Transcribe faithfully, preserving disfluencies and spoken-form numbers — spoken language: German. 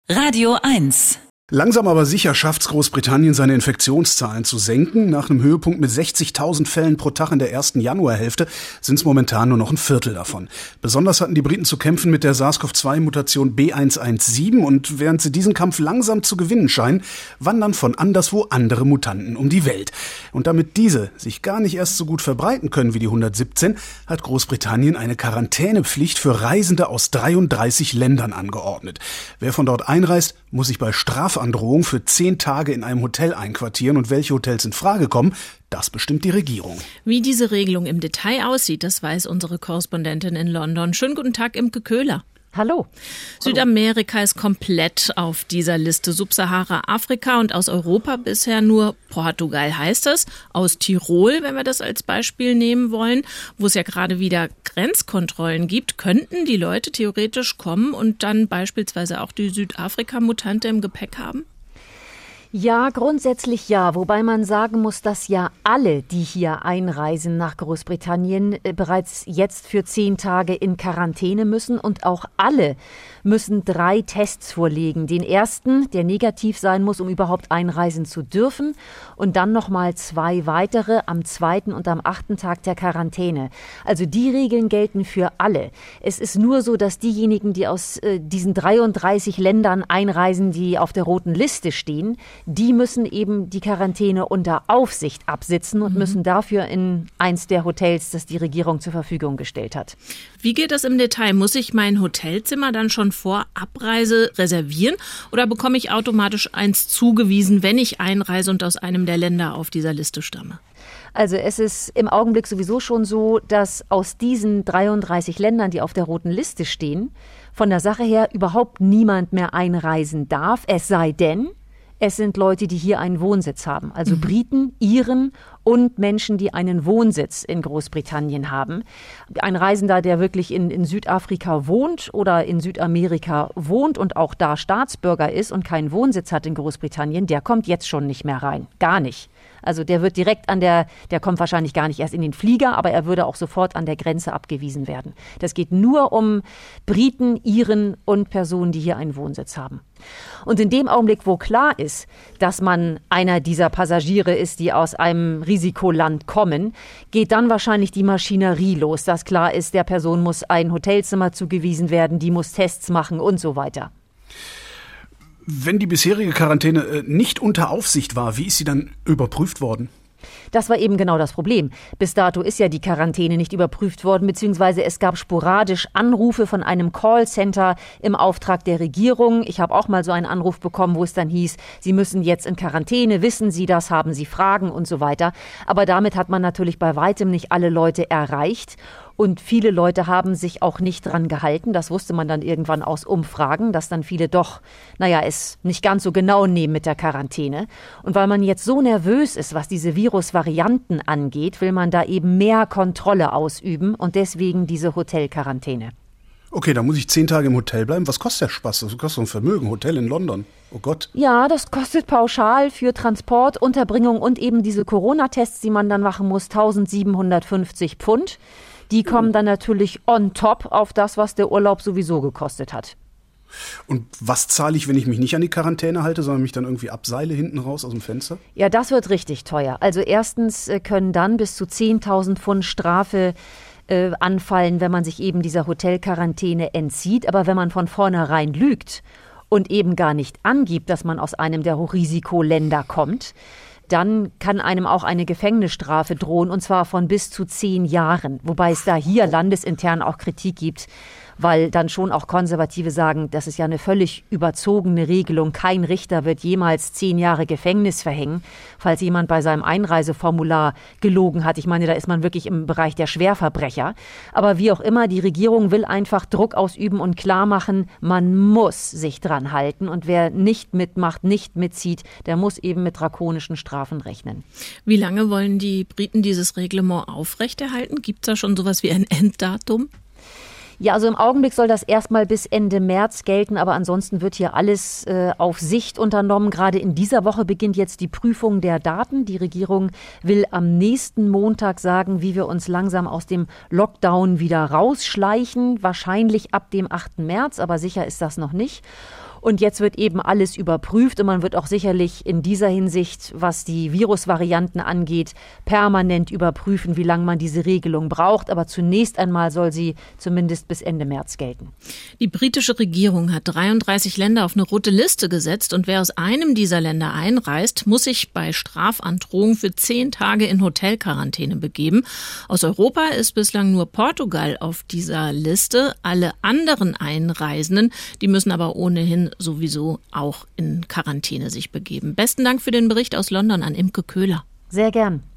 Radio eins. Langsam aber sicher schafft's Großbritannien, seine Infektionszahlen zu senken. Nach einem Höhepunkt mit sechzigtausend Fällen pro Tag in der ersten Januarhälfte sind es momentan nur noch ein Viertel davon. Besonders hatten die Briten zu kämpfen mit der SARS-C o V zwei Mutation B eins eins sieben und während sie diesen Kampf langsam zu gewinnen scheinen, wandern von anderswo andere Mutanten um die Welt. Und damit diese sich gar nicht erst so gut verbreiten können wie die hundertsiebzehn, hat Großbritannien eine Quarantänepflicht für Reisende aus dreiunddreißig Ländern angeordnet. Wer von dort einreist, muss sich bei Strafandrohung für zehn Tage in einem Hotel einquartieren und welche Hotels in Frage kommen, das bestimmt die Regierung. Wie diese Regelung im Detail aussieht, das weiß unsere Korrespondentin in London. Schönen guten Tag, Imke Köhler. Hallo. Südamerika ist komplett auf dieser Liste. Subsahara, Afrika und aus Europa bisher nur Portugal heißt es. Aus Tirol, wenn wir das als Beispiel nehmen wollen, wo es ja gerade wieder Grenzkontrollen gibt, könnten die Leute theoretisch kommen und dann beispielsweise auch die Südafrika-Mutante im Gepäck haben? Ja, grundsätzlich ja, wobei man sagen muss, dass ja alle, die hier einreisen nach Großbritannien, bereits jetzt für zehn Tage in Quarantäne müssen und auch alle müssen drei Tests vorlegen. Den ersten, der negativ sein muss, um überhaupt einreisen zu dürfen, und dann nochmal zwei weitere am zweiten und am achten Tag der Quarantäne. Also die Regeln gelten für alle. Es ist nur so, dass diejenigen, die aus äh, diesen dreiunddreißig Ländern einreisen, die auf der roten Liste stehen, die müssen eben die Quarantäne unter Aufsicht absitzen und mhm. müssen dafür in eins der Hotels, das die Regierung zur Verfügung gestellt hat. Wie geht das im Detail? Muss ich mein Hotelzimmer dann schon vor Abreise reservieren oder bekomme ich automatisch eins zugewiesen, wenn ich einreise und aus einem der Länder auf dieser Liste stamme? Also es ist im Augenblick sowieso schon so, dass aus diesen dreiunddreißig Ländern, die auf der roten Liste stehen, von der Sache her überhaupt niemand mehr einreisen darf, es sei denn, es sind Leute, die hier einen Wohnsitz haben, also mhm. Briten, Iren und Menschen, die einen Wohnsitz in Großbritannien haben. Ein Reisender, der wirklich in, in Südafrika wohnt oder in Südamerika wohnt und auch da Staatsbürger ist und keinen Wohnsitz hat in Großbritannien, der kommt jetzt schon nicht mehr rein. Gar nicht. Also der wird direkt an der, der kommt wahrscheinlich gar nicht erst in den Flieger, aber er würde auch sofort an der Grenze abgewiesen werden. Das geht nur um Briten, Iren und Personen, die hier einen Wohnsitz haben. Und in dem Augenblick, wo klar ist, dass man einer dieser Passagiere ist, die aus einem Risikoland kommen, geht dann wahrscheinlich die Maschinerie los, dass klar ist, der Person muss ein Hotelzimmer zugewiesen werden, die muss Tests machen und so weiter. Wenn die bisherige Quarantäne nicht unter Aufsicht war, wie ist sie dann überprüft worden? Das war eben genau das Problem. Bis dato ist ja die Quarantäne nicht überprüft worden, beziehungsweise es gab sporadisch Anrufe von einem Callcenter im Auftrag der Regierung. Ich habe auch mal so einen Anruf bekommen, wo es dann hieß, Sie müssen jetzt in Quarantäne, wissen Sie das, haben Sie Fragen und so weiter. Aber damit hat man natürlich bei weitem nicht alle Leute erreicht. Und viele Leute haben sich auch nicht dran gehalten. Das wusste man dann irgendwann aus Umfragen, dass dann viele doch, naja, es nicht ganz so genau nehmen mit der Quarantäne. Und weil man jetzt so nervös ist, was diese Virusvarianten angeht, will man da eben mehr Kontrolle ausüben und deswegen diese Hotelquarantäne. Okay, dann muss ich zehn Tage im Hotel bleiben. Was kostet der Spaß? Das kostet so ein Vermögen. Hotel in London. Oh Gott. Ja, das kostet pauschal für Transport, Unterbringung und eben diese Corona-Tests, die man dann machen muss, eintausendsiebenhundertfünfzig Pfund. Die kommen dann natürlich on top auf das, was der Urlaub sowieso gekostet hat. Und was zahle ich, wenn ich mich nicht an die Quarantäne halte, sondern mich dann irgendwie abseile hinten raus aus dem Fenster? Ja, das wird richtig teuer. Also erstens können dann bis zu zehntausend Pfund Strafe äh, anfallen, wenn man sich eben dieser Hotelquarantäne entzieht. Aber wenn man von vornherein lügt und eben gar nicht angibt, dass man aus einem der Hochrisikoländer kommt, dann kann einem auch eine Gefängnisstrafe drohen, und zwar von bis zu zehn Jahren. Wobei es da hier landesintern auch Kritik gibt, weil dann schon auch Konservative sagen, das ist ja eine völlig überzogene Regelung. Kein Richter wird jemals zehn Jahre Gefängnis verhängen, falls jemand bei seinem Einreiseformular gelogen hat. Ich meine, da ist man wirklich im Bereich der Schwerverbrecher. Aber wie auch immer, die Regierung will einfach Druck ausüben und klar machen, man muss sich dran halten. Und wer nicht mitmacht, nicht mitzieht, der muss eben mit drakonischen Strafen rechnen. Wie lange wollen die Briten dieses Reglement aufrechterhalten? Gibt es da schon sowas wie ein Enddatum? Ja, also im Augenblick soll das erstmal bis Ende März gelten, aber ansonsten wird hier alles äh, auf Sicht unternommen. Gerade in dieser Woche beginnt jetzt die Prüfung der Daten. Die Regierung will am nächsten Montag sagen, wie wir uns langsam aus dem Lockdown wieder rausschleichen. Wahrscheinlich ab dem achten März, aber sicher ist das noch nicht. Und jetzt wird eben alles überprüft und man wird auch sicherlich in dieser Hinsicht, was die Virusvarianten angeht, permanent überprüfen, wie lange man diese Regelung braucht. Aber zunächst einmal soll sie zumindest bis Ende März gelten. Die britische Regierung hat dreiunddreißig Länder auf eine rote Liste gesetzt und wer aus einem dieser Länder einreist, muss sich bei Strafandrohung für zehn Tage in Hotelquarantäne begeben. Aus Europa ist bislang nur Portugal auf dieser Liste. Alle anderen Einreisenden, die müssen aber ohnehin sowieso auch in Quarantäne sich begeben. Besten Dank für den Bericht aus London an Imke Köhler. Sehr gern.